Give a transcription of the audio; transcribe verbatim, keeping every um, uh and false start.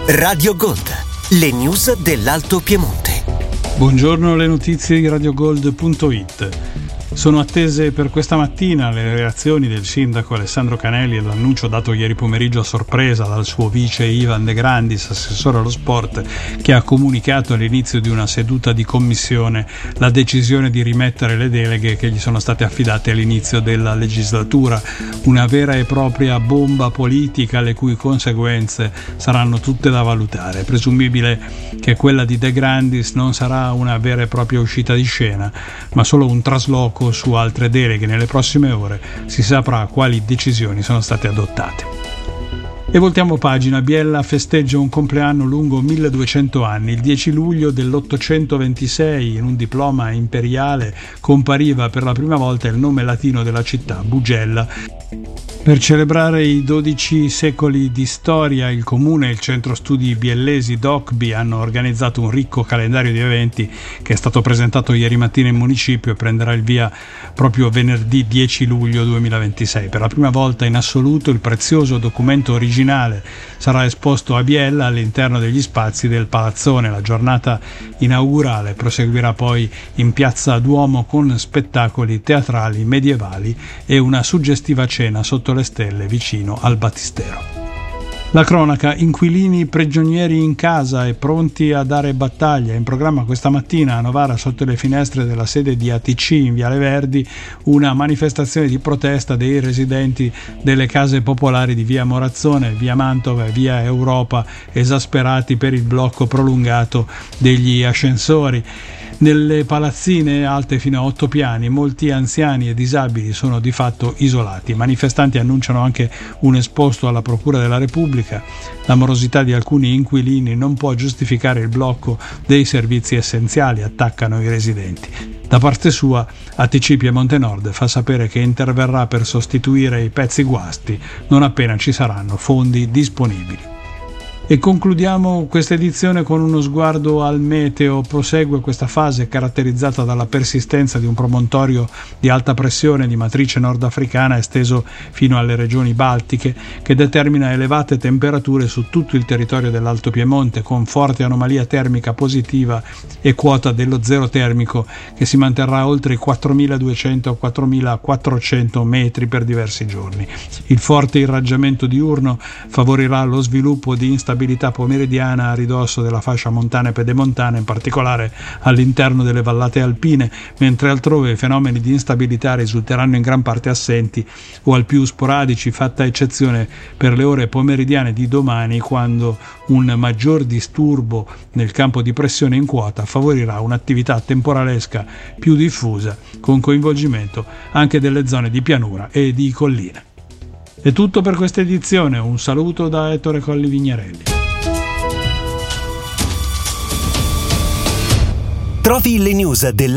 Radio Gold, le news dell'Alto Piemonte. Buongiorno, le notizie di radiogold punto it. Sono attese per questa mattina le reazioni del sindaco Alessandro Canelli e l'annuncio dato ieri pomeriggio a sorpresa dal suo vice Ivan De Grandis, assessore allo sport, che ha comunicato all'inizio di una seduta di commissione la decisione di rimettere le deleghe che gli sono state affidate all'inizio della legislatura. Una vera e propria bomba politica le cui conseguenze saranno tutte da valutare. È presumibile che quella di De Grandis non sarà una vera e propria uscita di scena, ma solo un trasloco su altre deleghe. Nelle prossime ore si saprà quali decisioni sono state adottate. E voltiamo pagina. Biella festeggia un compleanno lungo milleduecento anni. Il dieci luglio dell'ottocentoventisei, in un diploma imperiale, compariva per la prima volta il nome latino della città, Bugella. Per celebrare i dodici secoli di storia, il Comune e il Centro Studi Biellesi D O C B I hanno organizzato un ricco calendario di eventi che è stato presentato ieri mattina in municipio e prenderà il via proprio venerdì dieci luglio duemilaventisei. Per la prima volta in assoluto il prezioso documento originale sarà esposto a Biella all'interno degli spazi del Palazzone. La giornata inaugurale proseguirà poi in Piazza Duomo con spettacoli teatrali medievali e una suggestiva cena sotto le stelle vicino al Battistero. La cronaca: inquilini prigionieri in casa e pronti a dare battaglia. In programma questa mattina a Novara, sotto le finestre della sede di A T C in Viale Verdi, una manifestazione di protesta dei residenti delle case popolari di via Morazzone, via Mantova e via Europa, esasperati per il blocco prolungato degli ascensori. Nelle palazzine alte fino a otto piani, molti anziani e disabili sono di fatto isolati. I manifestanti annunciano anche un esposto alla Procura della Repubblica. La morosità di alcuni inquilini non può giustificare il blocco dei servizi essenziali, attaccano i residenti. Da parte sua, A T C Piemonte Nord fa sapere che interverrà per sostituire i pezzi guasti non appena ci saranno fondi disponibili. E concludiamo questa edizione con uno sguardo al meteo. Prosegue questa fase caratterizzata dalla persistenza di un promontorio di alta pressione di matrice nordafricana esteso fino alle regioni baltiche, che determina elevate temperature su tutto il territorio dell'Alto Piemonte, con forte anomalia termica positiva e quota dello zero termico che si manterrà oltre i quattromiladuecento quattromilaquattrocento metri per diversi giorni. Il forte irraggiamento diurno favorirà lo sviluppo di instabilità pomeridiana a ridosso della fascia montana e pedemontana, in particolare all'interno delle vallate alpine, mentre altrove i fenomeni di instabilità risulteranno in gran parte assenti o al più sporadici, fatta eccezione per le ore pomeridiane di domani, quando un maggior disturbo nel campo di pressione in quota favorirà un'attività temporalesca più diffusa, con coinvolgimento anche delle zone di pianura e di colline. È tutto per questa edizione, un saluto da Ettore Colli Vignarelli. Trovi le news del